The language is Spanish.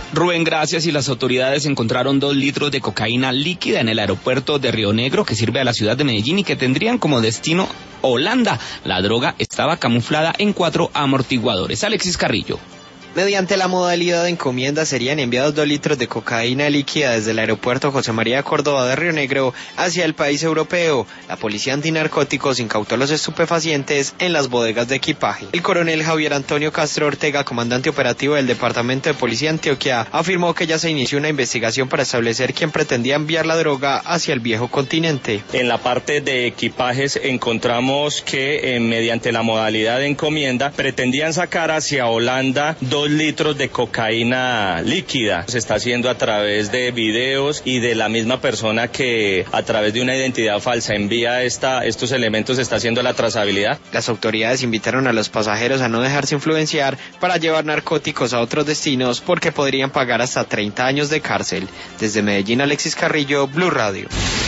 Rubén, gracias. Y las autoridades encontraron 2 litros de cocaína líquida en el aeropuerto de Río Negro, que sirve a la ciudad de Medellín y que tendrían como destino Holanda. La droga estaba camuflada en 4 amortiguadores. Alexis Carrillo. Mediante la modalidad de encomienda serían enviados 2 litros de cocaína líquida desde el aeropuerto José María Córdoba de Río Negro hacia el país europeo. La policía antinarcóticos incautó los estupefacientes en las bodegas de equipaje. El coronel Javier Antonio Castro Ortega, comandante operativo del Departamento de Policía Antioquia, afirmó que ya se inició una investigación para establecer quién pretendía enviar la droga hacia el viejo continente. En la parte de equipajes encontramos que mediante la modalidad de encomienda pretendían sacar hacia Holanda 2 litros de cocaína líquida. Se está haciendo a través de videos y de la misma persona que a través de una identidad falsa envía estos elementos, se está haciendo la trazabilidad. Las autoridades invitaron a los pasajeros a no dejarse influenciar para llevar narcóticos a otros destinos porque podrían pagar hasta 30 años de cárcel. Desde Medellín, Alexis Carrillo, Blue Radio.